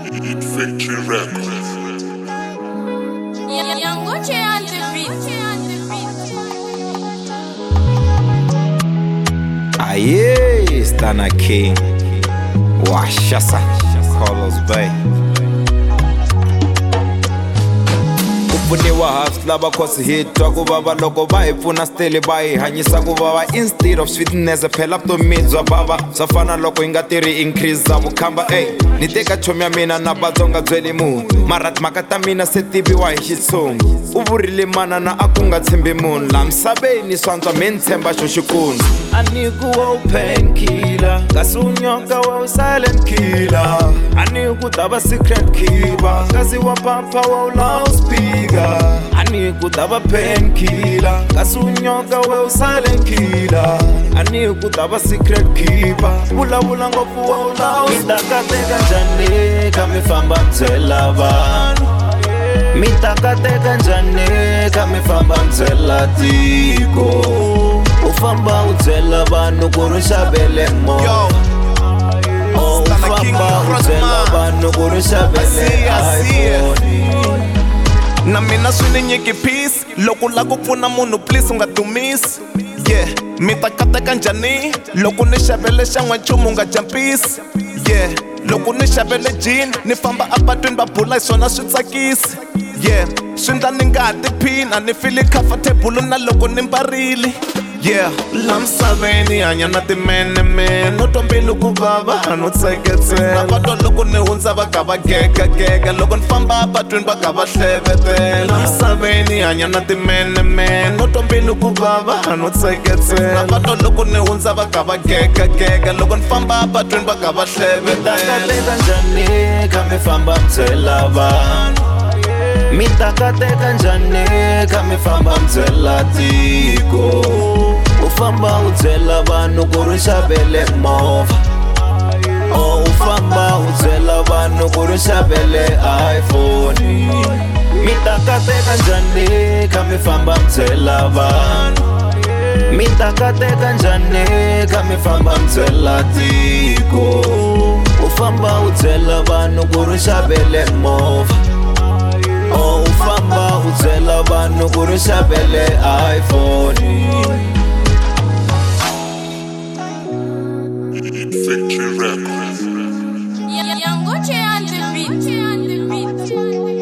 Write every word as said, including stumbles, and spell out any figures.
Victory Records. Yangoche and the beat. Aye, Stana King. Washasa, Carlos Bay. Kupuniwa hustler bakhosi hitwa ku baba loko va hi pfuna still va hi hanyisa ku baba instead of sweetness phela vutomizwa baba swa fana loko hi nga tirhi increase za vukhamba ey ni teka chomi ya mina na vatsonga byeli munhu mara timhaka ta mina se tiviwa hi xitshungu u vurile manana a ku nga tshembi munhu la misaveni swantswa mi ni tshemba xo xikundzu a ni ku wa u painkiller kasi u nyoka wa u silent killer a ni ku ta va secret keeper kasi wa papa wa u loudspeaker I need to have a painkiller Kasunyoka we u silent killer I need to have a secret keeper Bula bula ngofu wa ula Mitaka teka njane kami famba mtela vanu Mitaka teka njane kami famba mtela tiko Ufamba utela vanu kurusha bele mo Oh ufamba utela vanu kurusha bele iPhone na mina swini nyiki peace loko la ku pfuna munhu please unga dumisi yeah mi ta kateka njhani loko ni xavele xa n'wanchumu nga jampisi yeah loko ni xavele jean ni famba apatwini va bula hi swona swi tsakisi yeah swi ndla ni nga ha tiphini a ni fili comfortable na loko ni mbarile yeah la misaveni hanya na timenemene no twa mbilu ku vava no tseketsela va twa loko ni hundza va ka va gegagega loko ni famba apatwini va ka va hlevetela la misaveni hanya na timenemene no twa mbilu ku vava no tseketsela va twa loko ni hundza va ka va gegagega loko ni famba apatwini va ka va hlevetela Mitaka njani kami famba mtela vanhu Mitaka teka njani kami famba mtela tiko Ufamba utela vanu kurusha bele mova Oh ufamba utela vanu kurusha bele iPhone Mitaka teka njani kami famba mtela vanu Mitaka teka njani kami famba mtela tiko Ufamba utela vanu kurusha bele mova Oh ufamba utela vanu kurusha bele iPhone Victory Records. Yangoche and the beat.